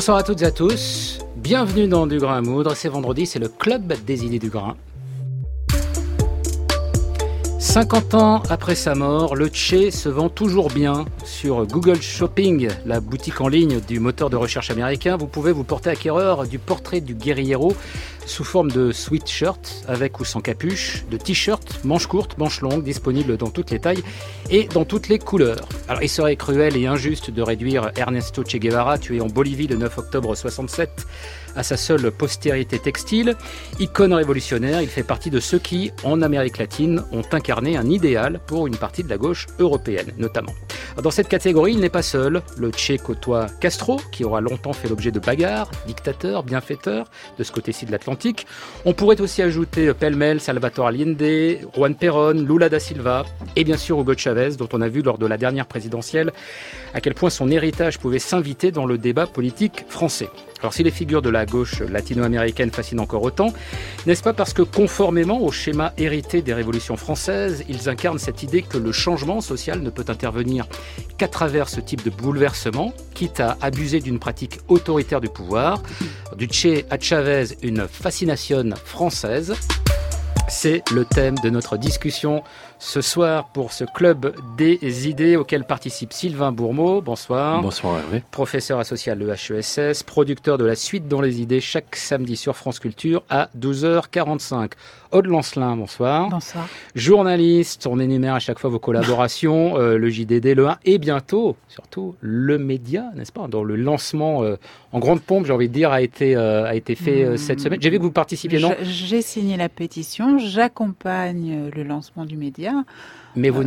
Bonsoir à toutes et à tous, bienvenue dans Du Grain à Moudre, c'est vendredi, c'est le Club des idées du grain. 50 ans après sa mort, le Che se vend toujours bien. Sur Google Shopping, la boutique en ligne du moteur de recherche américain, vous pouvez vous porter acquéreur du portrait du guerriero sous forme de sweatshirt avec ou sans capuche, de t-shirt, manches courtes, manches longues, disponibles dans toutes les tailles et dans toutes les couleurs. Alors il serait cruel et injuste de réduire Ernesto Che Guevara, tué en Bolivie le 9 octobre 67, à sa seule postérité textile. Icône révolutionnaire, il fait partie de ceux qui, en Amérique latine, ont incarné un idéal pour une partie de la gauche européenne, notamment. Dans cette catégorie, il n'est pas seul. Le Che côtoie Castro, qui aura longtemps fait l'objet de bagarres, dictateur, bienfaiteur, de ce côté-ci de l'Atlantique. On pourrait aussi ajouter pêle-mêle Salvador Allende, Juan Perón, Lula da Silva, et bien sûr Hugo Chavez, dont on a vu lors de la dernière présidentielle à quel point son héritage pouvait s'inviter dans le débat politique français. Alors si les figures de la gauche latino-américaine fascinent encore autant, n'est-ce pas parce que conformément au schéma hérité des révolutions françaises, ils incarnent cette idée que le changement social ne peut intervenir qu'à travers ce type de bouleversement, quitte à abuser d'une pratique autoritaire du pouvoir. Du Che à Chavez, une fascination française. C'est le thème de notre discussion ce soir pour ce club des idées auquel participe Sylvain Bourmeau. Bonsoir. Bonsoir Hervé. Professeur associé à l'EHESS, producteur de la suite dans les idées chaque samedi sur France Culture à 12h45. Aude Lancelin, bonsoir. Bonsoir. Journaliste, on énumère à chaque fois vos collaborations, le JDD, le 1 et bientôt, surtout, le média, n'est-ce pas, dont le lancement en grande pompe, j'ai envie de dire, a été fait cette semaine. J'ai vu que vous participiez, non ? J'ai signé la pétition, j'accompagne le lancement du média. Mais vous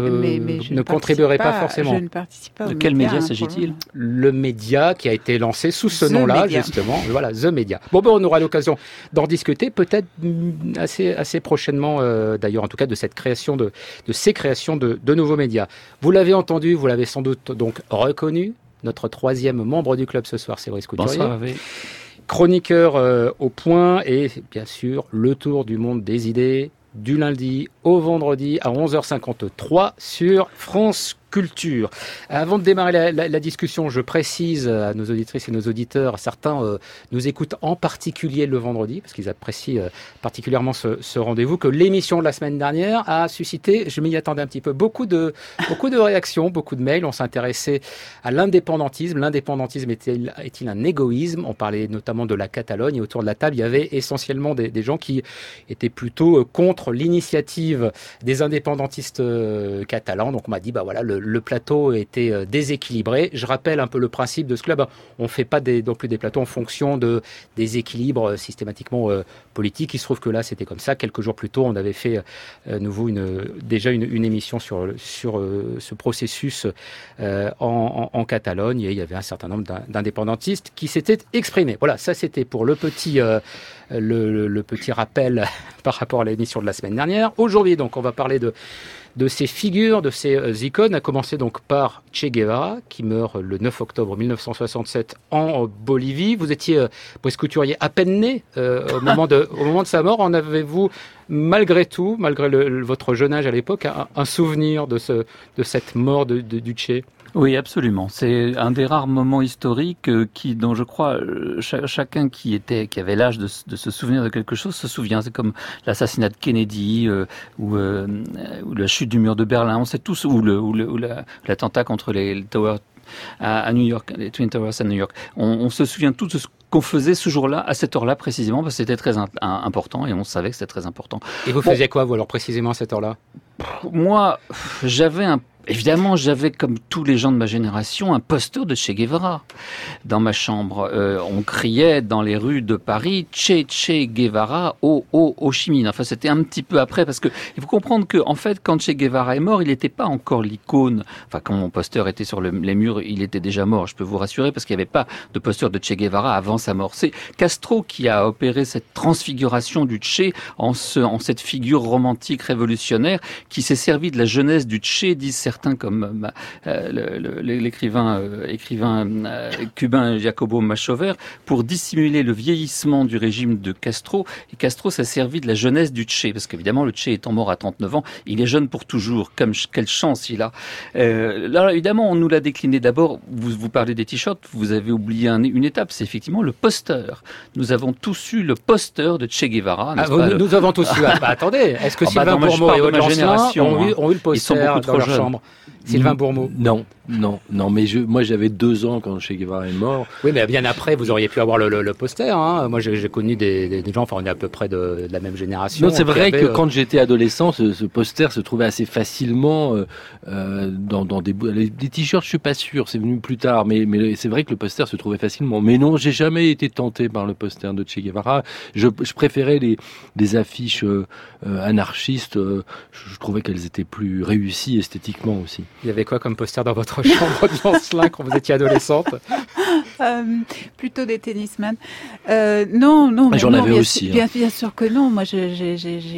ne contribuerez pas forcément. Je ne participe pas. De quel média s'agit-il ? Le média qui a été lancé sous ce nom-là, justement. Voilà, The Media. Bon, on aura l'occasion d'en discuter, peut-être assez prochainement, d'ailleurs, en tout cas, de cette création de ces créations de nouveaux médias. Vous l'avez entendu, vous l'avez sans doute donc reconnu. Notre troisième membre du club ce soir, c'est Brice Couturier. Bonsoir, Hervé. Chroniqueur au Point et, bien sûr, le tour du monde des idées du lundi au vendredi à 11h53 sur France Culture. Avant de démarrer la discussion, je précise à nos auditrices et nos auditeurs, certains nous écoutent en particulier le vendredi, parce qu'ils apprécient particulièrement ce rendez-vous, que l'émission de la semaine dernière a suscité, je m'y attendais un petit peu, beaucoup de réactions, beaucoup de mails. On s'intéressait à l'indépendantisme. L'indépendantisme est-il un égoïsme ? On parlait notamment de la Catalogne, et autour de la table, il y avait essentiellement des gens qui étaient plutôt contre l'initiative des indépendantistes catalans. Donc on m'a dit, voilà, le plateau était déséquilibré. Je rappelle un peu le principe de ce club. On ne fait pas non plus des plateaux en fonction des équilibres systématiquement politiques. Il se trouve que là, c'était comme ça. Quelques jours plus tôt, on avait fait nouveau déjà une émission sur ce processus en Catalogne. Et il y avait un certain nombre d'indépendantistes qui s'étaient exprimés. Voilà, ça c'était pour le petit rappel par rapport à l'émission de la semaine dernière. Aujourd'hui, donc, on va parler de ces figures, de ces icônes, à commencer donc par Che Guevara, qui meurt le 9 octobre 1967 en Bolivie. Vous étiez, Brice Couturier, à peine né au moment de sa mort. En avez-vous, malgré tout, malgré votre jeune âge à l'époque, un souvenir de cette mort du Che ? Oui, absolument. C'est un des rares moments historiques dont je crois chacun qui avait l'âge de se souvenir de quelque chose se souvient. C'est comme l'assassinat de Kennedy ou la chute du mur de Berlin. On sait tous ou l'attentat contre les Towers à New York, les Twin Towers à New York. On se souvient tous de ce qu'on faisait ce jour-là, à cette heure-là précisément, parce que c'était très important et on savait que c'était très important. Et vous faisiez quoi, vous, alors, précisément à cette heure-là ? Moi, Évidemment, j'avais, comme tous les gens de ma génération, un poster de Che Guevara dans ma chambre. On criait dans les rues de Paris « Che Guevara, Ho Chi Minh ». Enfin, c'était un petit peu après, parce que il faut comprendre que, en fait, quand Che Guevara est mort, il n'était pas encore l'icône. Enfin, quand mon poster était sur les murs, il était déjà mort, je peux vous rassurer, parce qu'il n'y avait pas de poster de Che Guevara avant sa mort. C'est Castro qui a opéré cette transfiguration du Che en cette figure romantique révolutionnaire qui s'est servi de la jeunesse du Che, disent certains comme l'écrivain cubain Jacobo Machover, pour dissimuler le vieillissement du régime de Castro. Et Castro s'est servi de la jeunesse du Che, parce qu'évidemment, le Che étant mort à 39 ans, il est jeune pour toujours. Quelle chance il a. Là, évidemment, on nous l'a décliné. D'abord, vous parlez des t-shirts, vous avez oublié une étape, c'est effectivement le poster. Nous avons tous eu le poster de Che Guevara. Nous avons tous eu. Attendez, est-ce que Sylvain Bourmeau et Aude Lancelin ont eu le poster dans leur chambre? Sylvain Bourmeau. Non, mais moi j'avais 2 ans quand Che Guevara est mort. Oui, mais bien après, vous auriez pu avoir le poster. Hein. Moi, j'ai connu des gens, enfin, on est à peu près de la même génération. Non, c'est vrai que quand j'étais adolescent, ce poster se trouvait assez facilement dans des t-shirts. Je suis pas sûr, c'est venu plus tard, mais c'est vrai que le poster se trouvait facilement. Mais non, j'ai jamais été tenté par le poster de Che Guevara. Je préférais les affiches anarchistes. Je trouvais qu'elles étaient plus réussies esthétiquement aussi. Il y avait quoi comme poster dans votre chambre de Lancelin quand vous étiez adolescente? Plutôt des tennisman. Non. J'en avais aussi. Bien sûr que non. Moi, j'ai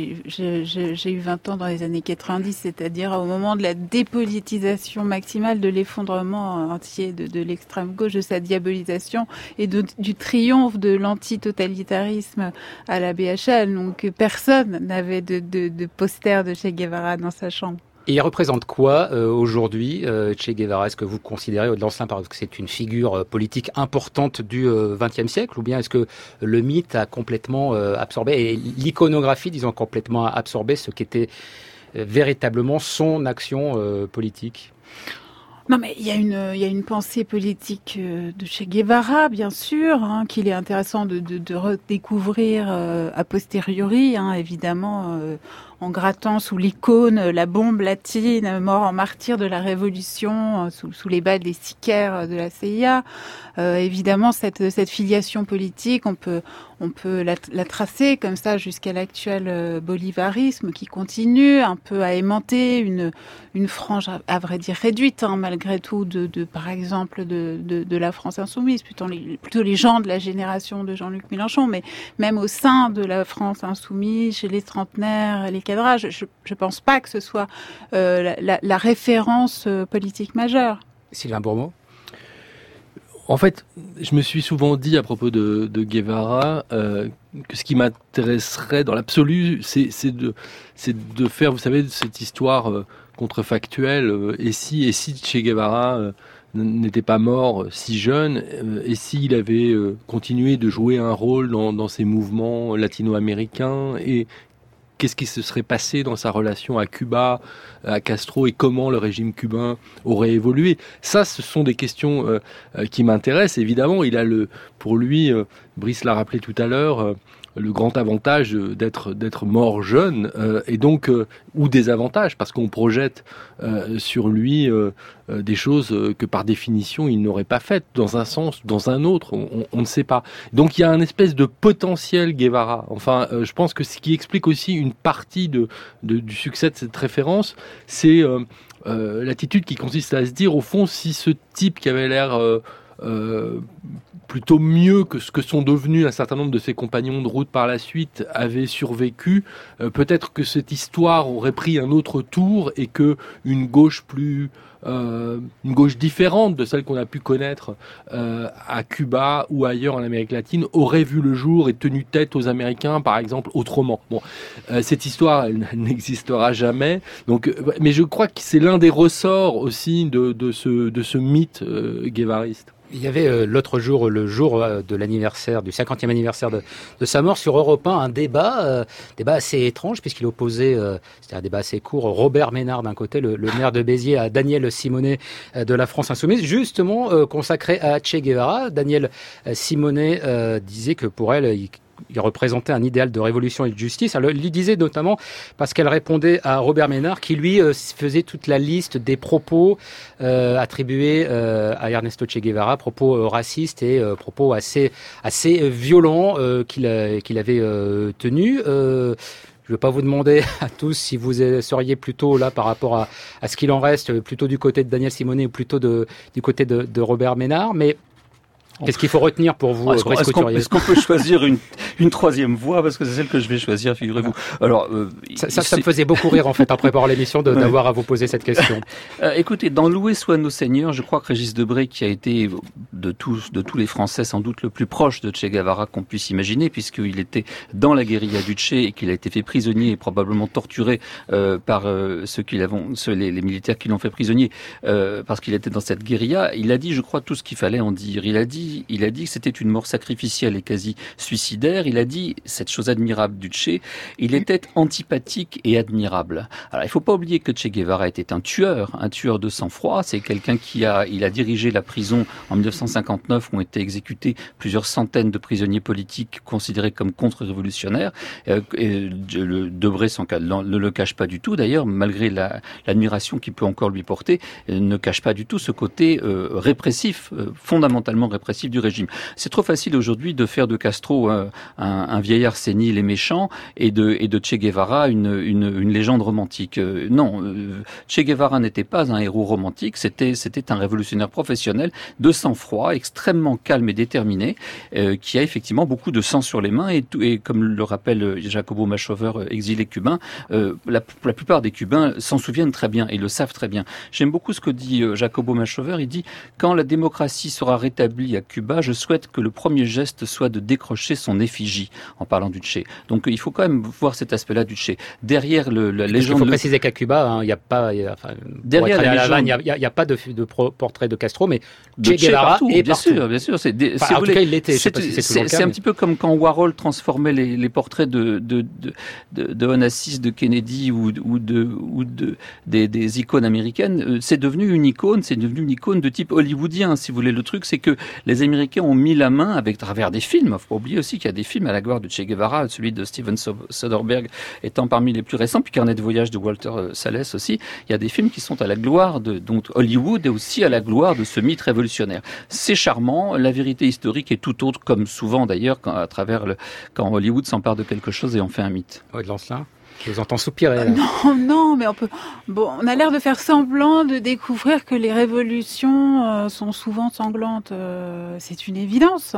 eu 20 ans dans les années 90, c'est-à-dire au moment de la dépolitisation maximale, de l'effondrement entier de l'extrême gauche, de sa diabolisation et du triomphe de l'antitotalitarisme à la BHL. Donc, personne n'avait de poster de Che Guevara dans sa chambre. Et il représente quoi aujourd'hui, Che Guevara? Est-ce que vous considérez, Aude Lancelin, parce que c'est une figure politique importante du XXe siècle, ou bien est-ce que le mythe a complètement absorbé, et l'iconographie, disons, complètement absorbé ce qu'était véritablement son action politique? Non, mais il y a une pensée politique de Che Guevara, bien sûr, qu'il est intéressant de redécouvrir a posteriori, évidemment, en grattant sous l'icône la bombe latine, mort en martyr de la Révolution, sous les balles des sicaires de la CIA. Évidemment, cette filiation politique, on peut la tracer comme ça jusqu'à l'actuel bolivarisme qui continue un peu à aimanter une frange, à vrai dire, réduite, malgré tout, par exemple, de la France insoumise, plutôt les gens de la génération de Jean-Luc Mélenchon, mais même au sein de la France insoumise, chez les trentenaires, les cadrages, je pense pas que ce soit la référence politique majeure. Sylvain Bourmeau? En fait, je me suis souvent dit à propos de Guevara que ce qui m'intéresserait dans l'absolu, c'est de faire, vous savez, cette histoire contrefactuelle. Et si Che Guevara n'était pas mort si jeune, et s'il avait continué de jouer un rôle dans ces mouvements latino-américains, et qu'est-ce qui se serait passé dans sa relation à Cuba, à Castro, et comment le régime cubain aurait évolué. Ça, ce sont des questions qui m'intéressent. Évidemment, il a pour lui, Brice l'a rappelé tout à l'heure, le grand avantage d'être mort jeune, et donc ou désavantage, parce qu'on projette sur lui des choses que par définition il n'aurait pas faites, dans un sens, dans un autre, on ne sait pas. Donc il y a un espèce de potentiel Guevara. Enfin, je pense que ce qui explique aussi une partie du succès de cette référence, c'est l'attitude qui consiste à se dire, au fond, si ce type qui avait l'air plutôt mieux que ce que sont devenus un certain nombre de ses compagnons de route par la suite avait survécu, peut-être que cette histoire aurait pris un autre tour, et que une gauche différente de celle qu'on a pu connaître à Cuba ou ailleurs en Amérique latine aurait vu le jour et tenu tête aux Américains, par exemple, autrement. Bon, cette histoire, elle n'existera jamais. Donc, mais je crois que c'est l'un des ressorts aussi de ce mythe guévariste. Il y avait l'autre jour, le jour de l'anniversaire, du 50e anniversaire de sa mort, sur Europe 1, un débat assez étrange, puisqu'il opposait, c'était un débat assez court, Robert Ménard d'un côté, le maire de Béziers, à Daniel Simonet de la France Insoumise, justement consacré à Che Guevara. Daniel Simonet disait que pour elle, il représentait un idéal de révolution et de justice. Elle lui disait notamment parce qu'elle répondait à Robert Ménard, qui lui faisait toute la liste des propos attribués à Ernesto Che Guevara, propos racistes et propos assez violents qu'il avait tenus. Je ne vais pas vous demander à tous si vous seriez plutôt là par rapport à ce qu'il en reste, plutôt du côté de Daniel Simonet ou plutôt du côté de Robert Ménard, mais qu'est-ce qu'il faut retenir pour vous, Brice Couturier ? Est-ce qu'on peut choisir une troisième voie parce que c'est celle que je vais choisir, figurez-vous. Alors, ça me faisait beaucoup rire en fait en préparant l'émission d'avoir à vous poser cette question. Écoutez, dans Loué soit nos seigneurs, je crois que Régis Debray, qui a été de tous les Français sans doute le plus proche de Che Guevara qu'on puisse imaginer, puisqu'il était dans la guérilla du Che et qu'il a été fait prisonnier et probablement torturé par les militaires qui l'ont fait prisonnier parce qu'il était dans cette guérilla. Il a dit, je crois, tout ce qu'il fallait en dire. Il a dit que c'était une mort sacrificielle et quasi suicidaire. Il a dit cette chose admirable du Che, il était antipathique et admirable. Alors, il ne faut pas oublier que Che Guevara était un tueur de sang-froid. C'est quelqu'un il a dirigé la prison en 1959 où ont été exécutés plusieurs centaines de prisonniers politiques considérés comme contre-révolutionnaires. Debray ne le cache pas du tout, d'ailleurs, malgré l'admiration qu'il peut encore lui porter, ne cache pas du tout ce côté répressif, fondamentalement répressif du régime. C'est trop facile aujourd'hui de faire de Castro un vieillard sénile et méchant et de Che Guevara une légende romantique. Non, Che Guevara n'était pas un héros romantique, c'était un révolutionnaire professionnel de sang-froid, extrêmement calme et déterminé, qui a effectivement beaucoup de sang sur les mains et comme le rappelle Jacobo Machover, exilé cubain, la plupart des Cubains s'en souviennent très bien et le savent très bien. J'aime beaucoup ce que dit Jacobo Machover, il dit « Quand la démocratie sera rétablie à Cuba, je souhaite que le premier geste soit de décrocher son effigie », en parlant du Che. Donc il faut quand même voir cet aspect-là du Che. Derrière la légende... Il faut préciser qu'à Cuba, il n'y a pas... Derrière la légende... Il n'y a pas de portrait de Castro, mais Che Guevara est partout. Bien sûr. En tout cas, il l'était. C'est un petit peu comme quand Warhol transformait les portraits de Onassis, de Kennedy ou des icônes américaines. C'est devenu une icône de type hollywoodien, si vous voulez. Le truc, c'est que les Américains ont mis la main à travers des films. Il ne faut pas oublier aussi qu'il y a des films à la gloire de Che Guevara, celui de Steven Soderbergh étant parmi les plus récents, puis Carnet de voyage de Walter Salles aussi. Il y a des films qui sont à la gloire donc Hollywood et aussi à la gloire de ce mythe révolutionnaire. C'est charmant, la vérité historique est tout autre, comme souvent d'ailleurs quand Hollywood s'empare de quelque chose et en fait un mythe. Oui, de Lancelin. Je vous entends soupirer. Non, mais on a l'air de faire semblant de découvrir que les révolutions sont souvent sanglantes. C'est une évidence.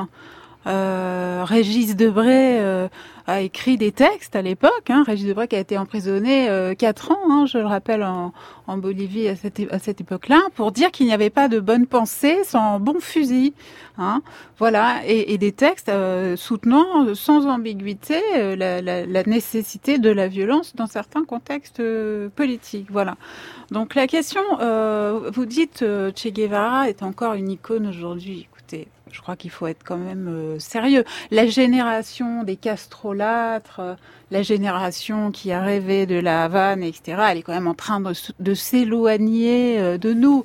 Régis Debray a écrit des textes à l'époque. Régis Debray qui a été emprisonné 4 ans, je le rappelle, en Bolivie à cette époque-là, pour dire qu'il n'y avait pas de bonne pensée sans bon fusil. Voilà, et des textes soutenant sans ambiguïté la nécessité de la violence dans certains contextes politiques. Voilà. Donc la question, vous dites Che Guevara est encore une icône aujourd'hui. Écoutez, je crois qu'il faut être quand même sérieux. La génération des castrolâtres, la génération qui a rêvé de la Havane, etc., elle est quand même en train de s'éloigner de nous.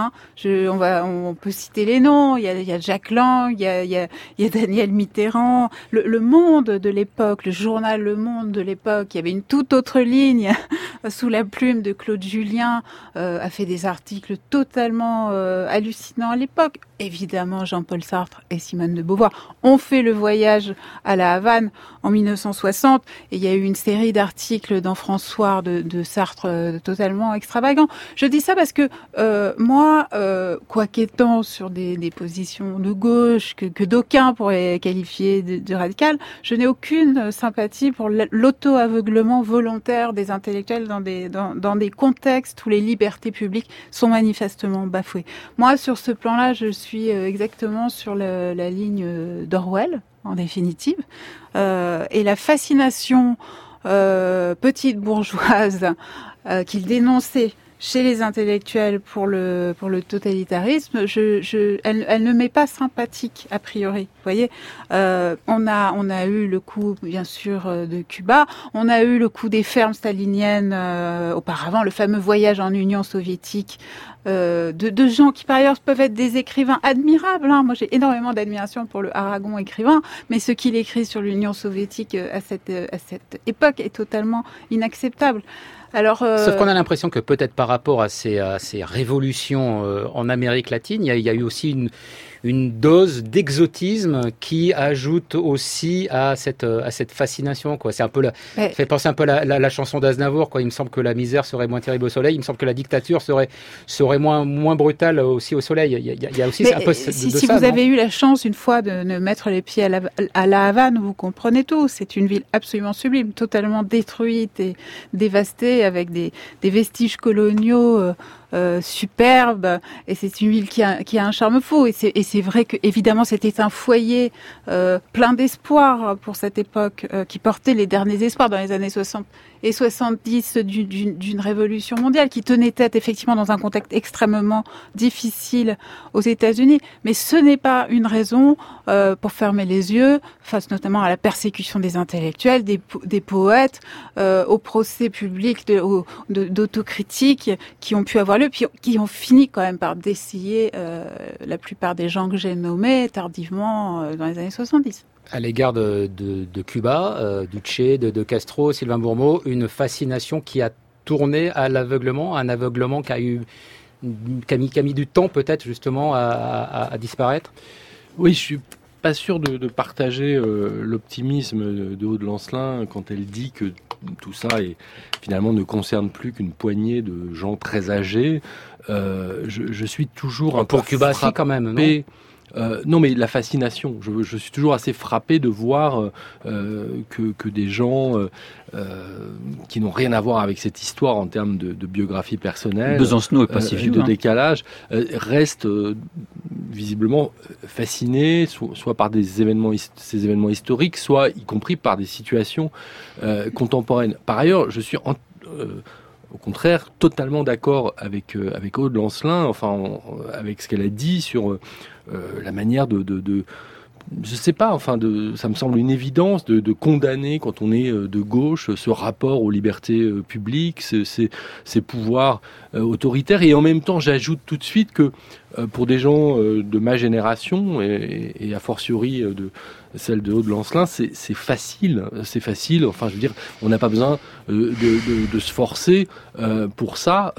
On peut citer les noms. Il y a Jacques Lang, il y a Daniel Mitterrand. Le Monde de l'époque, le journal Le Monde de l'époque, il y avait une toute autre ligne sous la plume de Claude Julien, a fait des articles totalement hallucinants à l'époque. Évidemment, Jean-Paul Sartre et Simone de Beauvoir ont fait le voyage à la Havane en 1960 et il y a eu une série d'articles dans François de Sartre totalement extravagants. Je dis ça parce que moi, quoiqu'étant sur des positions de gauche que d'aucuns pourraient qualifier de radicales, je n'ai aucune sympathie pour l'auto-aveuglement volontaire des intellectuels dans des contextes où les libertés publiques sont manifestement bafouées. Moi, sur ce plan-là, je suis exactement sur la ligne d'Orwell, en définitive. Et la fascination petite bourgeoise qu'il dénonçait chez les intellectuels pour le totalitarisme, elle ne m'est pas sympathique a priori. Vous voyez, on a eu le coup bien sûr de Cuba, on a eu le coup des fermes staliniennes auparavant, le fameux voyage en Union soviétique de gens qui par ailleurs peuvent être des écrivains admirables. Moi j'ai énormément d'admiration pour le Aragon écrivain, mais ce qu'il écrit sur l'Union soviétique à cette époque est totalement inacceptable. Alors, sauf qu'on a l'impression que peut-être par rapport à ces révolutions en Amérique latine, il y a eu aussi une dose d'exotisme qui ajoute aussi à cette fascination, quoi. C'est un peu ça fait penser un peu à la chanson d'Aznavour, quoi. Il me semble que la misère serait moins terrible au soleil. Il me semble que la dictature serait moins brutale aussi au soleil. Il y a aussi un peu de ça. Si vous avez eu la chance une fois de mettre les pieds à La Havane, vous comprenez tout. C'est une ville absolument sublime, totalement détruite et dévastée, avec des vestiges coloniaux superbes. Et c'est une ville qui a un charme fou. Et c'est vrai que évidemment c'était un foyer plein d'espoir pour cette époque, qui portait les derniers espoirs dans les années 60 et 70 d'une révolution mondiale, qui tenait tête effectivement dans un contexte extrêmement difficile aux États-Unis. Mais ce n'est pas une raison pour fermer les yeux face notamment à la persécution des intellectuels, des poètes, au procès public d'autocritique qui ont pu avoir lieu, puis qui ont fini quand même par dessiller la plupart des gens que j'ai nommés tardivement dans les années 70. À l'égard de Cuba, du Che, de Castro, Sylvain Bourmeau, une fascination qui a tourné à l'aveuglement, un aveuglement qui a mis du temps peut-être justement à disparaître. Oui, je suis pas sûr de partager l'optimisme de Aude Lancelin quand elle dit que tout ça finalement ne concerne plus qu'une poignée de gens très âgés. Je suis toujours un peu pour Cuba, si quand même, non ? Non, mais la fascination. Je suis toujours assez frappé de voir que des gens qui n'ont rien à voir avec cette histoire en termes de biographie personnelle, Besancenot est pas si vieux, de décalage, restent visiblement fascinés, soit par ces événements historiques, soit y compris par des situations contemporaines. Par ailleurs, je suis au contraire, totalement d'accord avec Aude Lancelin, avec ce qu'elle a dit sur la manière je sais pas, ça me semble une évidence de condamner, quand on est de gauche, ce rapport aux libertés publiques, ces pouvoirs autoritaires. Et en même temps, j'ajoute tout de suite que pour des gens de ma génération, et a fortiori de celle de Aude Lancelin, c'est facile. Enfin, je veux dire, on n'a pas besoin de se forcer pour ça.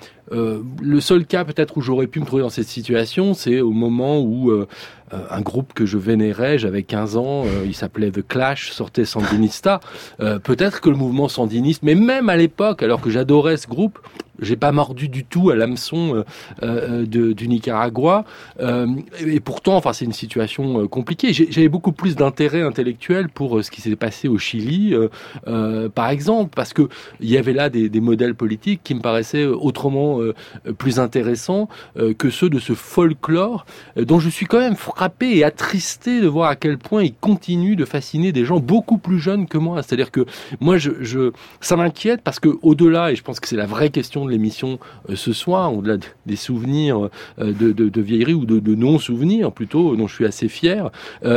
Le seul cas peut-être où j'aurais pu me trouver dans cette situation, c'est au moment où un groupe que je vénérais, j'avais 15 ans, il s'appelait The Clash, sortait Sandinista. Peut-être que le mouvement sandiniste, mais même à l'époque, alors que j'adorais ce groupe, j'ai pas mordu du tout à l'hameçon du Nicaragua. Et pourtant, c'est une situation compliquée. J'avais beaucoup plus d'intérêt intellectuel pour ce qui s'est passé au Chili, par exemple, parce que il y avait là des modèles politiques qui me paraissaient autrement plus intéressants que ceux de ce folklore dont je suis quand même frappé et attristé de voir à quel point il continue de fasciner des gens beaucoup plus jeunes que moi. C'est-à-dire que moi, ça m'inquiète parce que au-delà, et je pense que c'est la vraie question de l'émission ce soir, au-delà des souvenirs de vieillerie ou de non-souvenirs plutôt, dont je suis assez fier,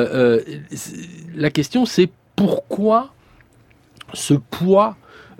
la question c'est pourquoi ce poids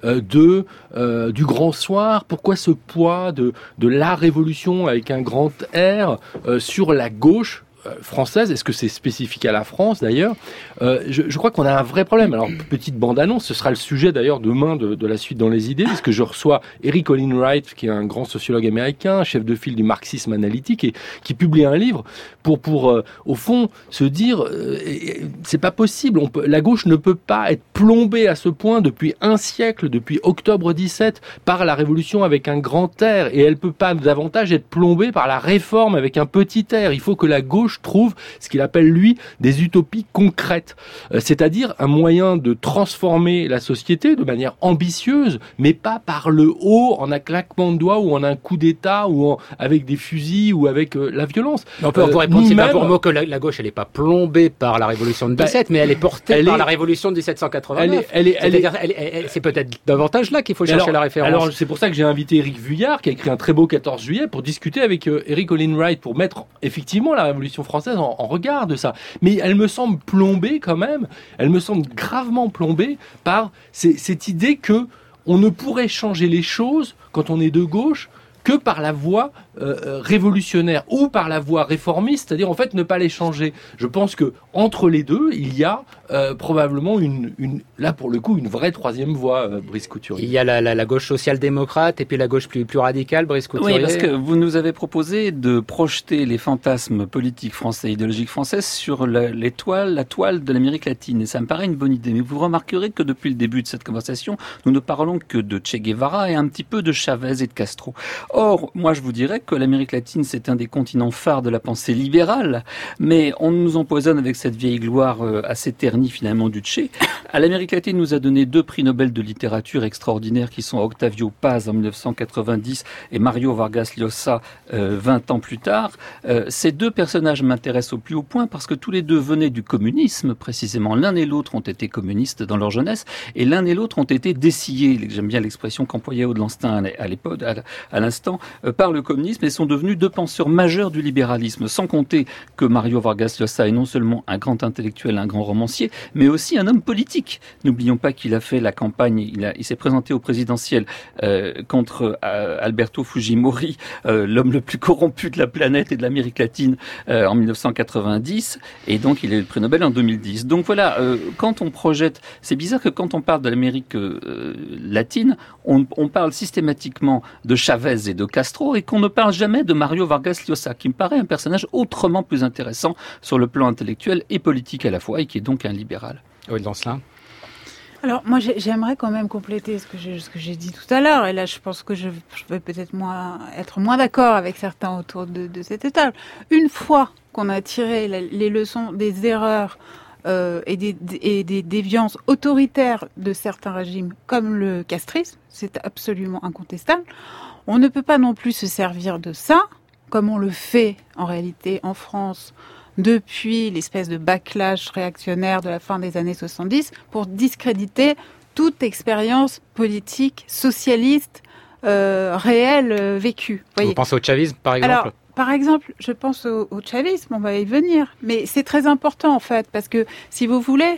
du grand soir, pourquoi ce poids de la révolution avec un grand R sur la gauche française? Est-ce que c'est spécifique à la France d'ailleurs? Je crois qu'on a un vrai problème. Alors, petite bande-annonce, ce sera le sujet d'ailleurs demain de la suite dans les idées, parce que je reçois Eric Olin Wright, qui est un grand sociologue américain, chef de file du marxisme analytique, et qui publie un livre pour au fond se dire c'est pas possible, la gauche ne peut pas être plombée à ce point depuis un siècle, depuis octobre 17, par la révolution avec un grand R, et elle peut pas davantage être plombée par la réforme avec un petit R. Il faut que la gauche trouve ce qu'il appelle, lui, des utopies concrètes. C'est-à-dire un moyen de transformer la société de manière ambitieuse, mais pas par le haut, en un claquement de doigts ou en un coup d'État ou avec des fusils ou avec la violence. On peut répondre, c'est pas pour moi que la gauche, elle n'est pas plombée par la révolution de 17, mais elle est portée par la révolution de 1789. C'est peut-être davantage là qu'il faut chercher la référence. Alors, c'est pour ça que j'ai invité Éric Vuillard, qui a écrit un très beau 14 juillet, pour discuter avec Eric Olin Wright, pour mettre effectivement la révolution française en regard de ça. Mais elle me semble plombée quand même, elle me semble gravement plombée par cette idée que on ne pourrait changer les choses quand on est de gauche que par la voie révolutionnaire ou par la voie réformiste, c'est-à-dire en fait ne pas les changer. Je pense que entre les deux, il y a probablement là pour le coup une vraie troisième voie, Brice Couturier. Il y a la gauche social-démocrate et puis la gauche plus radicale, Brice Couturier. Oui, parce que vous nous avez proposé de projeter les fantasmes politiques français, idéologiques françaises sur la toile de l'Amérique latine. Et ça me paraît une bonne idée. Mais vous remarquerez que depuis le début de cette conversation, nous ne parlons que de Che Guevara et un petit peu de Chavez et de Castro. Or, moi je vous dirais que l'Amérique latine, c'est un des continents phares de la pensée libérale, mais on nous empoisonne avec cette vieille gloire assez ternie finalement du Che. À l'Amérique latine, nous a donné 2 prix Nobel de littérature extraordinaires qui sont Octavio Paz en 1990 et Mario Vargas Llosa 20 ans plus tard. Ces 2 personnages m'intéressent au plus haut point parce que tous les 2 venaient du communisme, précisément. L'un et l'autre ont été communistes dans leur jeunesse et l'un et l'autre ont été dessillés, j'aime bien l'expression qu'employait Aude Lanstin à l'époque, à l'instant, par le communisme et sont devenus 2 penseurs majeurs du libéralisme. Sans compter que Mario Vargas Llosa est non seulement un grand intellectuel, un grand romancier, mais aussi un homme politique. N'oublions pas qu'il a fait la campagne, il s'est présenté au présidentiel contre Alberto Fujimori, l'homme le plus corrompu de la planète et de l'Amérique latine en 1990, et donc il a eu le prix Nobel en 2010. Donc voilà, quand on projette, c'est bizarre que quand on parle de l'Amérique latine, on parle systématiquement de Chavez et de Castro et qu'on ne parle jamais de Mario Vargas Llosa, qui me paraît un personnage autrement plus intéressant sur le plan intellectuel et politique à la fois, et qui est donc un libéral. Oui, Lancelin. Alors moi j'aimerais quand même compléter ce que j'ai dit tout à l'heure, et là je pense que je vais peut-être être moins d'accord avec certains autour de cette étape. Une fois qu'on a tiré les leçons des erreurs et des déviances autoritaires de certains régimes comme le castrisme, c'est absolument incontestable, on ne peut pas non plus se servir de ça, comme on le fait en réalité en France depuis l'espèce de backlash réactionnaire de la fin des années 70, pour discréditer toute expérience politique socialiste réelle vécue. Vous pensez au chavisme, par exemple ? Alors, par exemple, je pense au chavisme, on va y venir. Mais c'est très important, en fait, parce que, si vous voulez,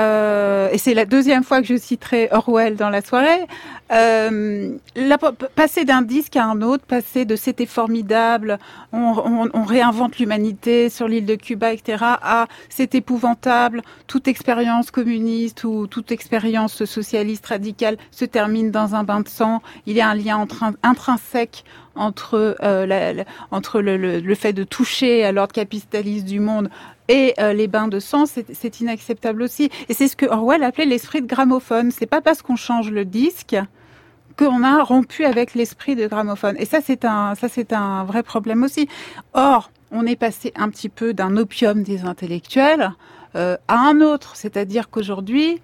et c'est la 2e fois que je citerai Orwell dans la soirée, passer d'un disque à un autre, passer de « c'était formidable », on réinvente l'humanité sur l'île de Cuba, etc., à « c'est épouvantable », toute expérience communiste ou toute expérience socialiste radicale se termine dans un bain de sang, il y a un lien intrinsèque entre le fait de toucher à l'ordre capitaliste du monde et les bains de sang, c'est inacceptable aussi. Et c'est ce que Orwell appelait l'esprit de gramophone. C'est pas parce qu'on change le disque qu'on a rompu avec l'esprit de gramophone. Et ça, c'est un vrai problème aussi. Or, on est passé un petit peu d'un opium des intellectuels à un autre. C'est-à-dire qu'aujourd'hui,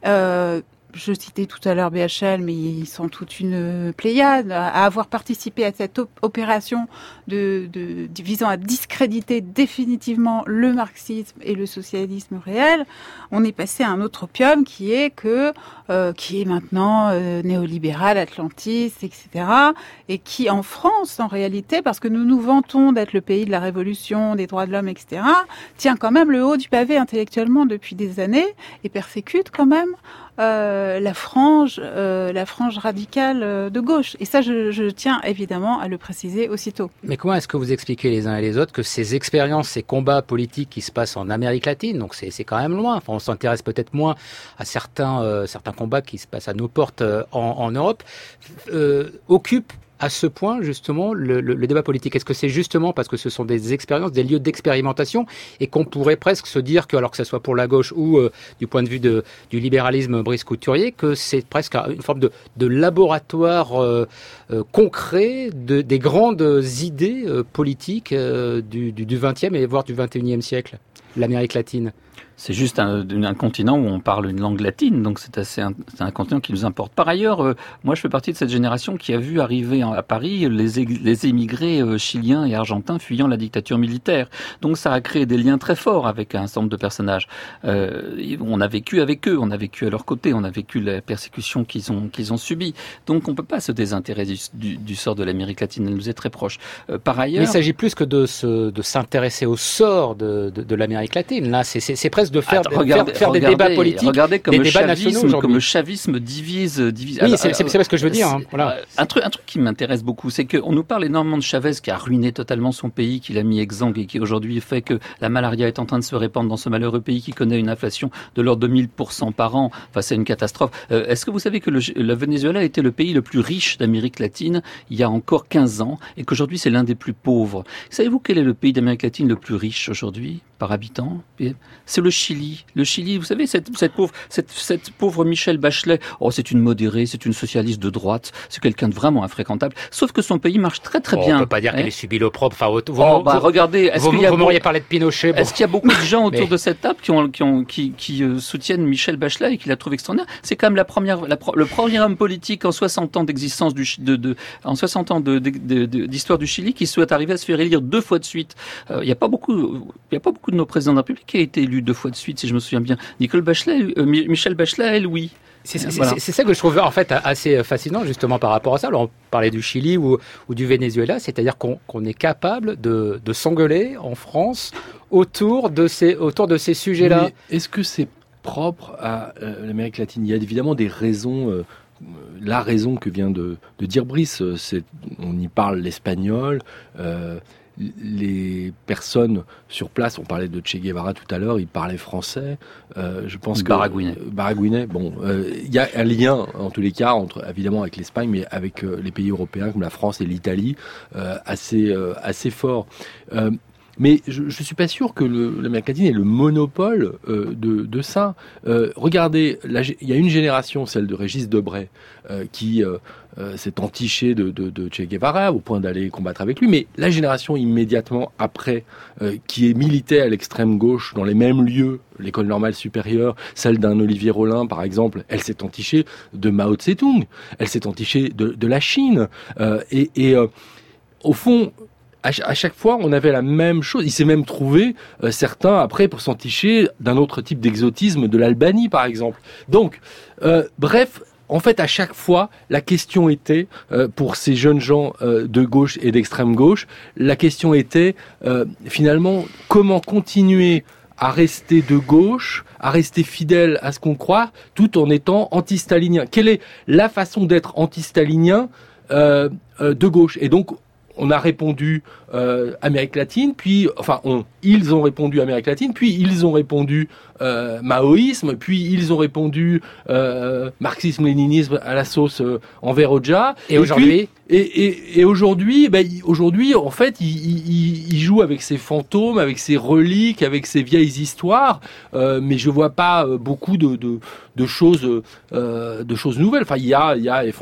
je citais tout à l'heure BHL, mais ils sont toute une pléiade à avoir participé à cette opération visant à discréditer définitivement le marxisme et le socialisme réel. On est passé à un autre opium qui est maintenant néolibéral, atlantiste, etc. Et qui, en France, en réalité, parce que nous nous vantons d'être le pays de la révolution, des droits de l'homme, etc., tient quand même le haut du pavé intellectuellement depuis des années et persécute quand même la frange radicale de gauche. Et ça, je tiens évidemment à le préciser aussitôt. Mais comment est-ce que vous expliquez les uns et les autres que ces expériences, ces combats politiques qui se passent en Amérique latine, donc c'est quand même loin, enfin, on s'intéresse peut-être moins à certains combats qui se passent à nos portes en Europe, occupent à ce point, justement, le débat politique? Est-ce que c'est justement parce que ce sont des expériences, des lieux d'expérimentation, et qu'on pourrait presque se dire que, alors que ce soit pour la gauche ou du point de vue du libéralisme Brice Couturier, que c'est presque une forme de laboratoire concret des grandes idées politiques du XXe et voire du XXIe siècle, l'Amérique latine? C'est juste un continent où on parle une langue latine, donc c'est un continent qui nous importe. Par ailleurs, moi je fais partie de cette génération qui a vu arriver à Paris les émigrés chiliens et argentins fuyant la dictature militaire. Donc ça a créé des liens très forts avec un certain nombre de personnages. On a vécu avec eux, on a vécu à leur côté, on a vécu la persécution qu'ils ont subie. Donc on peut pas se désintéresser du sort de l'Amérique latine, elle nous est très proche. Par ailleurs, mais il s'agit plus que de s'intéresser au sort de l'Amérique latine. Là, c'est c'est presque de faire des regardez, débats politiques, regardez comme des le débats nationaux aujourd'hui. Comme le chavisme divise. Oui, c'est ce que je veux dire. Hein, voilà. Un truc qui m'intéresse beaucoup, c'est qu'on nous parle énormément de Chavez qui a ruiné totalement son pays, qui l'a mis exsangue et qui aujourd'hui fait que la malaria est en train de se répandre dans ce malheureux pays qui connaît une inflation de l'ordre de 1000% par an. Enfin, c'est une catastrophe. Est-ce que vous savez que le Venezuela était le pays le plus riche d'Amérique latine il y a encore 15 ans et qu'aujourd'hui c'est l'un des plus pauvres? Savez-vous quel est le pays d'Amérique latine le plus riche aujourd'hui par habitant? C'est le Chili. Le Chili, vous savez, cette pauvre Michelle Bachelet, c'est une modérée, c'est une socialiste de droite, c'est quelqu'un de vraiment infréquentable. Sauf que son pays marche très très bien. On peut pas dire qu'elle ait subi l'opprobre. Enfin, regardez, vous m'auriez parlé de Pinochet. Est-ce qu'il y a beaucoup de gens autour de cette table qui soutiennent Michelle Bachelet et qui la trouvent extraordinaire? C'est quand même le premier homme politique en 60 ans d'existence en 60 ans d'histoire du Chili qui souhaite arriver à se faire élire 2 fois de suite. Il n'y a pas beaucoup de nos présidents de la République qui a été élu 2 fois de suite, si je me souviens bien. Michelle Bachelet, elle, oui. C'est ça que je trouve en fait assez fascinant justement par rapport à ça. Alors, on parlait du Chili ou du Venezuela, c'est-à-dire qu'on est capable de s'engueuler en France autour de ces sujets-là. Mais est-ce que c'est propre à l'Amérique latine? Il y a évidemment des raisons. La raison que vient de dire Brice, on y parle l'espagnol. Les personnes sur place, on parlait de Che Guevara tout à l'heure, ils parlaient français. Je pense que Baragouinet. Bon, il y a un lien en tous les cas évidemment avec l'Espagne, mais avec les pays européens comme la France et l'Italie, assez fort. Mais je suis pas sûr que l'Amérique latine ait le monopole de ça. Regardez, il y a une génération, celle de Régis Debray, qui s'est entichée de Che Guevara au point d'aller combattre avec lui. Mais la génération immédiatement après, qui est militée à l'extrême gauche dans les mêmes lieux, l'école normale supérieure, celle d'un Olivier Rollin par exemple, elle s'est entichée de Mao Tse-tung, elle s'est entichée de la Chine. Au fond, à chaque fois, on avait la même chose. Il s'est même trouvé certains après pour s'enticher d'un autre type d'exotisme, de l'Albanie par exemple. Donc, bref, en fait, à chaque fois, la question était, pour ces jeunes gens de gauche et d'extrême gauche, la question était finalement comment continuer à rester de gauche, à rester fidèle à ce qu'on croit, tout en étant anti-stalinien. Quelle est la façon d'être anti-stalinien de gauche? Et donc, on a répondu Amérique latine, puis ils ont répondu Amérique latine, puis ils ont répondu maoïsme, puis ils ont répondu marxisme-léninisme à la sauce Enver Hoxha. Et aujourd'hui aujourd'hui, en fait, il joue avec ses fantômes, avec ses reliques, avec ses vieilles histoires, mais je vois pas beaucoup de choses nouvelles. Enfin, il y a,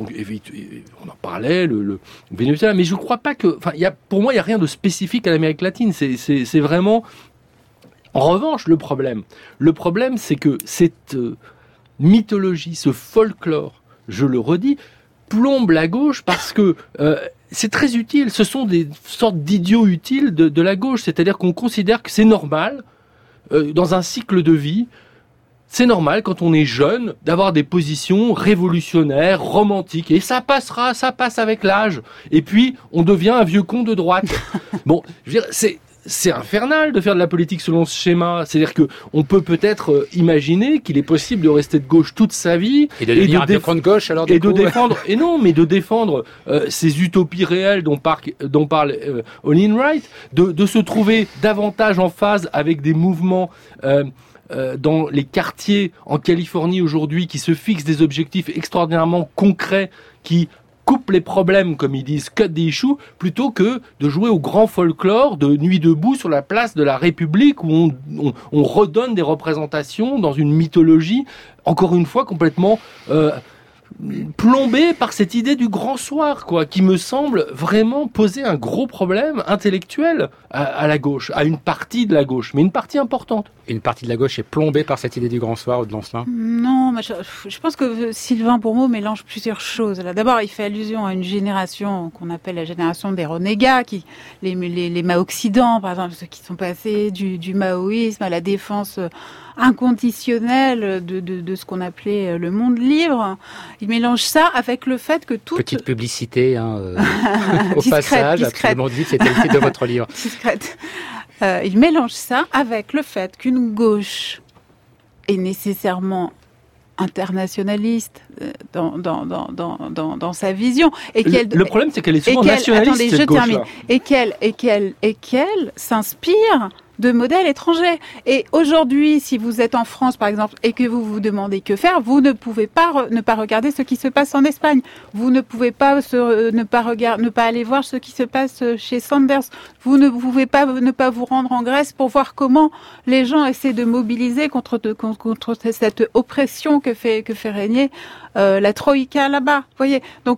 on en parlait, le Venezuela, mais je crois pas que, pour moi, il y a rien de spécifique à l'Amérique latine. C'est vraiment. En revanche, le problème, c'est que cette mythologie, ce folklore, je le redis, plombe la gauche parce que c'est très utile. Ce sont des sortes d'idiots utiles de la gauche. C'est-à-dire qu'on considère que c'est normal, dans un cycle de vie, c'est normal quand on est jeune d'avoir des positions révolutionnaires, romantiques. Et ça passe avec l'âge. Et puis, on devient un vieux con de droite. Bon, je veux dire, c'est infernal de faire de la politique selon ce schéma. C'est-à-dire que on peut-être imaginer qu'il est possible de rester de gauche toute sa vie et de devenir un vieux con de gauche alors de défendre ces utopies réelles dont parle Olin Wright, de se trouver davantage en phase avec des mouvements dans les quartiers en Californie aujourd'hui qui se fixent des objectifs extraordinairement concrets qui coupe les problèmes, comme ils disent, cut the issue, plutôt que de jouer au grand folklore de Nuit debout sur la place de la République où on redonne des représentations dans une mythologie, encore une fois, complètement plombée par cette idée du grand soir, quoi, qui me semble vraiment poser un gros problème intellectuel à la gauche, à une partie de la gauche, mais une partie importante. Une partie de la gauche est plombée par cette idée du grand soir ou de Lancelin? Non, mais je pense que Sylvain Bourmeau mélange plusieurs choses. Là, d'abord, il fait allusion à une génération qu'on appelle la génération des renégats, les Mao-Occident, par exemple, ceux qui sont passés du maoïsme à la défense inconditionnelle de ce qu'on appelait le monde libre. Il mélange ça avec le fait que toute... Petite publicité, au passage, absolument dit, c'était le titre de votre livre. Discrète. il mélange ça avec le fait qu'une gauche est nécessairement internationaliste dans sa vision et le problème c'est qu'elle est souvent nationaliste. Attendez, je termine. Et qu'elle s'inspire de modèles étrangers. Et aujourd'hui, si vous êtes en France, par exemple, et que vous vous demandez que faire, vous ne pouvez pas ne pas regarder ce qui se passe en Espagne. Vous ne pouvez pas ne pas aller voir ce qui se passe chez Sanders. Vous ne pouvez pas ne pas vous rendre en Grèce pour voir comment les gens essaient de mobiliser contre cette oppression que fait régner la troïka là-bas. Vous voyez. Donc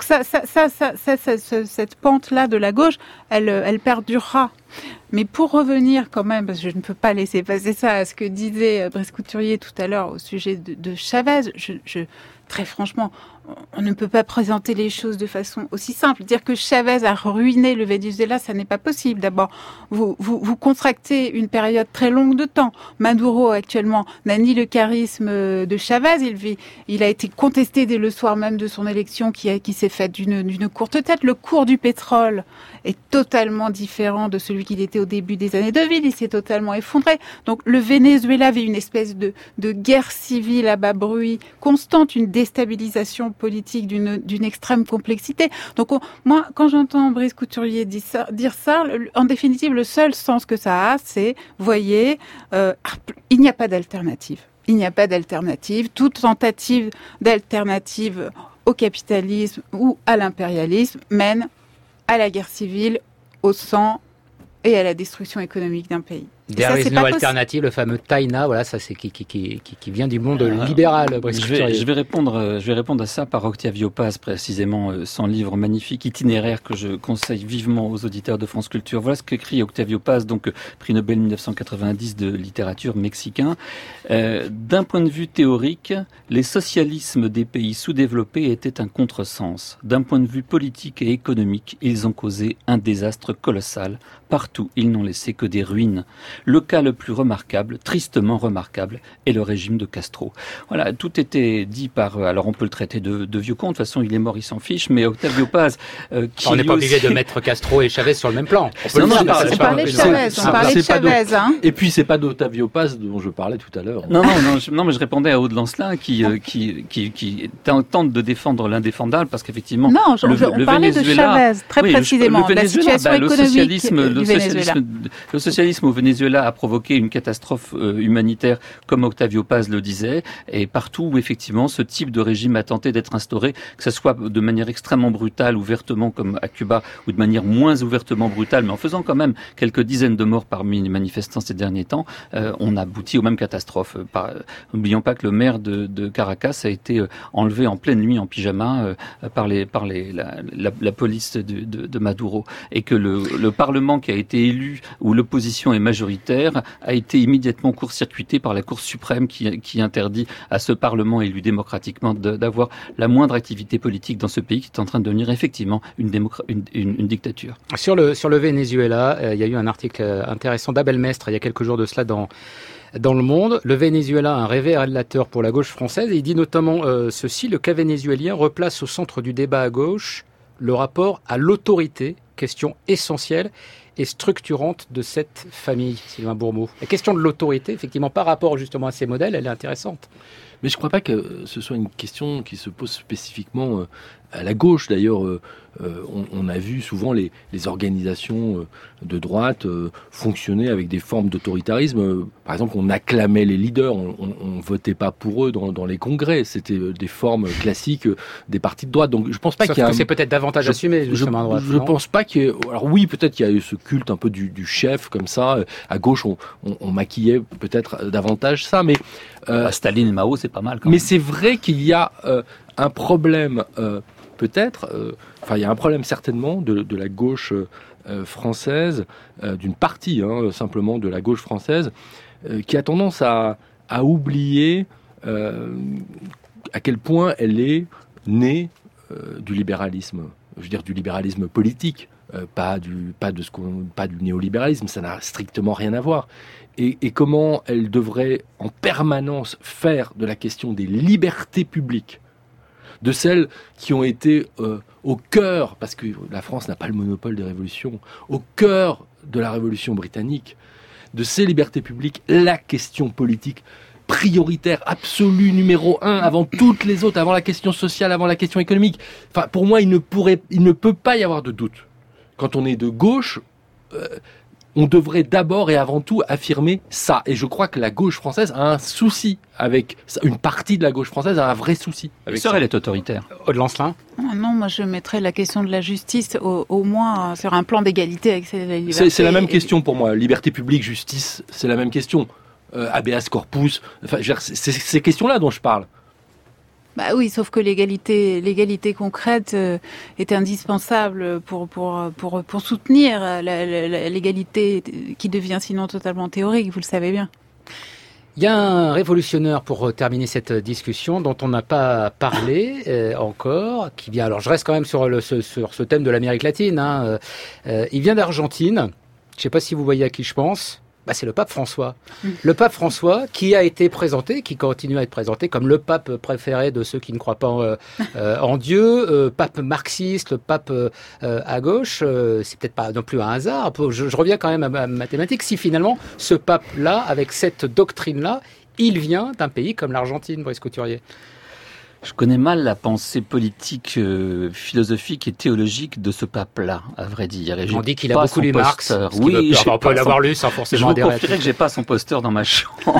cette pente-là de la gauche, elle perdurera. Mais pour revenir quand même, parce que je ne peux pas laisser passer ça, à ce que disait Brice Couturier tout à l'heure au sujet de Chavez, très franchement, on ne peut pas présenter les choses de façon aussi simple. Dire que Chavez a ruiné le Venezuela, ça n'est pas possible. D'abord, vous contractez une période très longue de temps. Maduro, actuellement, n'a ni le charisme de Chavez. Il a été contesté dès le soir même de son élection qui s'est faite d'une courte tête. Le cours du pétrole est totalement différent de celui qu'il était au début des années 2000. Il s'est totalement effondré. Donc, le Venezuela vit une espèce de guerre civile à bas bruit constante, une déstabilisation politique d'une extrême complexité. Donc moi, quand j'entends Brice Couturier dire ça, en définitive, le seul sens que ça a, c'est, voyez, il n'y a pas d'alternative. Il n'y a pas d'alternative. Toute tentative d'alternative au capitalisme ou à l'impérialisme mène à la guerre civile, au sang et à la destruction économique d'un pays. There is no alternative, le fameux Taina, voilà, ça c'est qui vient du monde libéral. Je vais répondre à ça par Octavio Paz, précisément son livre magnifique Itinéraire que je conseille vivement aux auditeurs de France Culture. Voilà ce qu'écrit Octavio Paz, donc prix Nobel 1990 de littérature mexicain. D'un point de vue théorique, les socialismes des pays sous-développés étaient un contresens. D'un point de vue politique et économique, ils ont causé un désastre colossal. Partout, ils n'ont laissé que des ruines. Le cas le plus remarquable, tristement remarquable, est le régime de Castro. Voilà, tout était dit par... Alors on peut le traiter de vieux con, de toute façon il est mort, il s'en fiche, mais Octavio Paz... on n'est pas obligé de mettre Castro et Chavez sur le même plan. On parlait de Chavez. Et puis c'est pas d'Octavio Paz dont je parlais tout à l'heure. Non, mais je répondais à Aude Lancelin qui tente de défendre l'indéfendable parce qu'effectivement... Non, on parlait de Chavez, très précisément, la situation économique du Venezuela. Le socialisme au Venezuela a provoqué une catastrophe humanitaire, comme Octavio Paz le disait, et partout où effectivement ce type de régime a tenté d'être instauré, que ce soit de manière extrêmement brutale, ouvertement comme à Cuba, ou de manière moins ouvertement brutale, mais en faisant quand même quelques dizaines de morts parmi les manifestants ces derniers temps, on aboutit aux mêmes catastrophes. N'oublions pas que le maire de Caracas a été enlevé en pleine nuit en pyjama par la police de Maduro, et que le Parlement qui a été élu, où l'opposition est majoritaire, a été immédiatement court-circuité par la Cour suprême qui interdit à ce Parlement élu démocratiquement d'avoir la moindre activité politique dans ce pays qui est en train de devenir effectivement une dictature. Sur le Venezuela, il y a eu un article intéressant d'Abel Mestre il y a quelques jours de cela dans Le Monde. Le Venezuela, un révélateur pour la gauche française, et il dit notamment ceci: le cas vénézuélien replace au centre du débat à gauche le rapport à l'autorité, question essentielle et structurante de cette famille, Sylvain Bourmeau. La question de l'autorité, effectivement, par rapport justement à ces modèles, elle est intéressante. Mais je ne crois pas que ce soit une question qui se pose spécifiquement à la gauche. D'ailleurs, on a vu souvent les organisations de droite fonctionner avec des formes d'autoritarisme. Par exemple, on acclamait les leaders, on votait pas pour eux dans les congrès. C'était des formes classiques des partis de droite. Donc, je pense pas qu'il y a c'est peut-être davantage assumé justement à droite. Je pense pas qu'il y ait... Alors oui, peut-être qu'il y a eu ce culte un peu du chef comme ça. À gauche, on maquillait peut-être davantage ça, mais Staline et Mao, c'est pas mal quand même. Mais c'est vrai qu'il y a un problème peut-être, il y a un problème certainement de la gauche française, d'une partie simplement de la gauche française, qui a tendance à oublier à quel point elle est née du libéralisme. Je veux dire du libéralisme politique, pas du néolibéralisme, ça n'a strictement rien à voir. Et comment elle devrait en permanence faire de la question des libertés publiques, de celles qui ont été au cœur, parce que la France n'a pas le monopole des révolutions, au cœur de la Révolution britannique, de ces libertés publiques la question politique prioritaire, absolue, numéro 1, avant toutes les autres, avant la question sociale, avant la question économique. Enfin, pour moi, il ne peut pas y avoir de doute. Quand on est de gauche, on devrait d'abord et avant tout affirmer ça. Et je crois que la gauche française a un souci avec ça. Une partie de la gauche française a un vrai souci avec ça. Elle est autoritaire. Aude Lancelin. Non, moi je mettrais la question de la justice au moins sur un plan d'égalité avec les libertés. C'est la même question pour moi. Liberté publique, justice, c'est la même question. Habeas corpus, enfin, c'est ces questions-là dont je parle. Bah oui, sauf que l'égalité concrète est indispensable pour soutenir l'égalité qui devient sinon totalement théorique, vous le savez bien. Il y a un révolutionnaire pour terminer cette discussion dont on n'a pas parlé encore, qui vient. Alors je reste quand même sur ce thème de l'Amérique latine. Hein. Il vient d'Argentine. Je ne sais pas si vous voyez à qui je pense. C'est le pape François. Le pape François qui a été présenté, qui continue à être présenté comme le pape préféré de ceux qui ne croient pas en Dieu, pape marxiste, le pape à gauche. C'est peut-être pas non plus un hasard. Je reviens quand même à ma mathématique. Si finalement ce pape-là, avec cette doctrine-là, il vient d'un pays comme l'Argentine, Brice Couturier. Je connais mal la pensée politique, philosophique et théologique de ce pape-là, à vrai dire. Et on dit qu'il a beaucoup lu Marx. Oui, on peut l'avoir lu sans forcément adhérer. Je vous confierai que j'ai pas son poster dans ma chambre.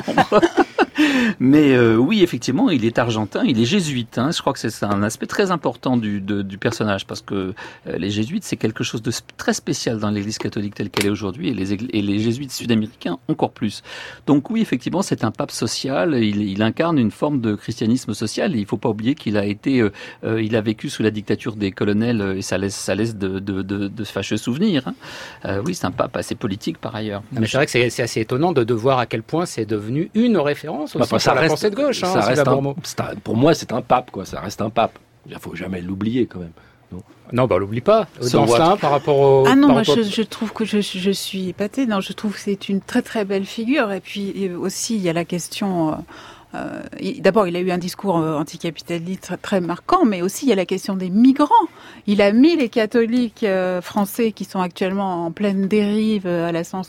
Mais oui, effectivement, il est argentin, il est jésuite. Hein. Je crois que c'est un aspect très important du personnage, parce que les jésuites, c'est quelque chose de très spécial dans l'Église catholique telle qu'elle est aujourd'hui, et les jésuites sud-américains encore plus. Donc oui, effectivement, c'est un pape social. Il incarne une forme de christianisme social. Et il ne faut pas oublier qu'il a été, il a vécu sous la dictature des colonels, et ça laisse de fâcheux souvenirs. Hein. Oui, c'est un pape assez politique par ailleurs. Mais c'est vrai que c'est assez étonnant de voir à quel point c'est devenu une référence aussi pour la pensée de gauche. Pour moi, c'est un pape, quoi. Ça reste un pape. Il ne faut jamais l'oublier, quand même. Non, on l'oublie pas. Dans ça, par rapport au... Ah non, moi je trouve que je suis épatée. Non, je trouve que c'est une très très belle figure. Et puis aussi, il y a la question... D'abord, il a eu un discours anticapitaliste très marquant, mais aussi il y a la question des migrants. Il a mis les catholiques français qui sont actuellement en pleine dérive à la sens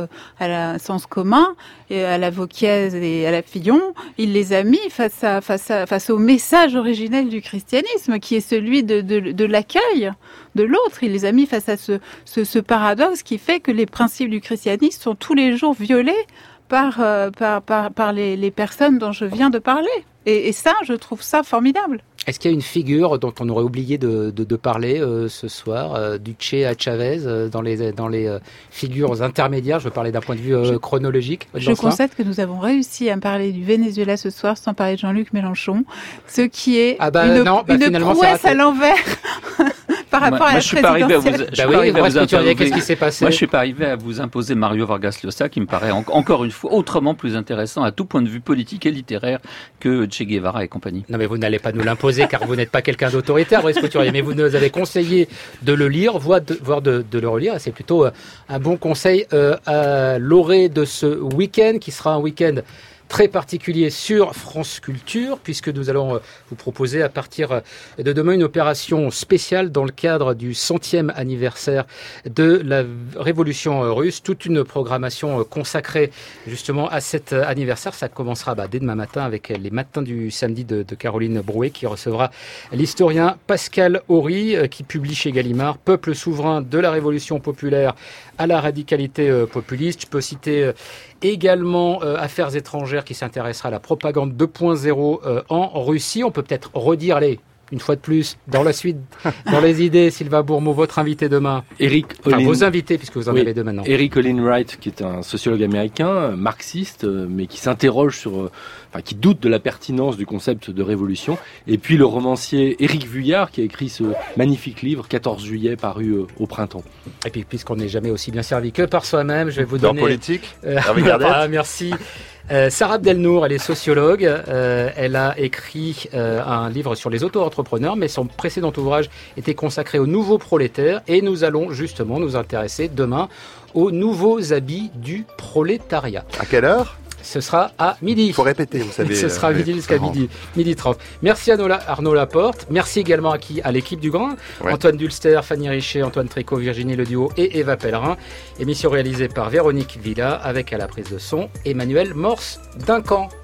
commun, et à la Vauquiez et à la Fillon. Il les a mis face au message originel du christianisme, qui est celui de l'accueil de l'autre. Il les a mis face à ce paradoxe qui fait que les principes du christianisme sont tous les jours violés par les personnes dont je viens de parler. Et ça, je trouve ça formidable. Est-ce qu'il y a une figure dont on aurait oublié de parler ce soir, du Che à Chavez, dans les figures intermédiaires? Je parlais d'un point de vue chronologique. Je constate que nous avons réussi à parler du Venezuela ce soir sans parler de Jean-Luc Mélenchon, ce qui est une prouesse à l'envers. Par rapport à la présidentielle. Qu'est-ce qui s'est passé? Moi, je suis pas arrivé à vous imposer Mario Vargas Llosa, qui me paraît encore une fois autrement plus intéressant à tout point de vue politique et littéraire que Che Guevara et compagnie. Non, mais vous n'allez pas nous l'imposer car vous n'êtes pas quelqu'un d'autoritaire, Brice Couturier, mais vous nous avez conseillé de le lire, voire de le relire, et c'est plutôt un bon conseil à l'orée de ce week-end, qui sera un week-end très particulier sur France Culture, puisque nous allons vous proposer à partir de demain une opération spéciale dans le cadre du 100e anniversaire de la Révolution russe, toute une programmation consacrée justement à cet anniversaire. Ça commencera dès demain matin avec les matins du samedi de Caroline Brouet, qui recevra l'historien Pascal Horry, qui publie chez Gallimard Peuple souverain de la Révolution populaire à la radicalité populiste. Je peux citer également Affaires étrangères, qui s'intéressera à la propagande 2.0 en Russie. On peut peut-être redire une fois de plus, dans la suite, dans les idées, Sylvain Bourmeau, votre invité demain. Vos invités, puisque vous en avez deux maintenant. Eric Olin Wright, qui est un sociologue américain, marxiste, mais qui s'interroge qui doute de la pertinence du concept de révolution. Et puis le romancier Éric Vuillard, qui a écrit ce magnifique livre, 14 juillet, paru au printemps. Et puis, puisqu'on n'est jamais aussi bien servi que par soi-même, je vais vous donner... Dans politique, merci. Sarah Abdelnour, elle est sociologue. Elle a écrit un livre sur les auto-entrepreneurs, mais son précédent ouvrage était consacré aux nouveaux prolétaires. Et nous allons justement nous intéresser demain aux nouveaux habits du prolétariat. À quelle heure ? Ce sera à midi. Il faut répéter, vous savez. Ce sera midi jusqu'à midi 30. Merci à Arnaud Laporte. Merci également à l'équipe du Grain. Ouais. Antoine Dulster, Fanny Richer, Antoine Tricot, Virginie Le Duo et Eva Pellerin. Émission réalisée par Véronique Villa avec à la prise de son Emmanuel Morse Duncan.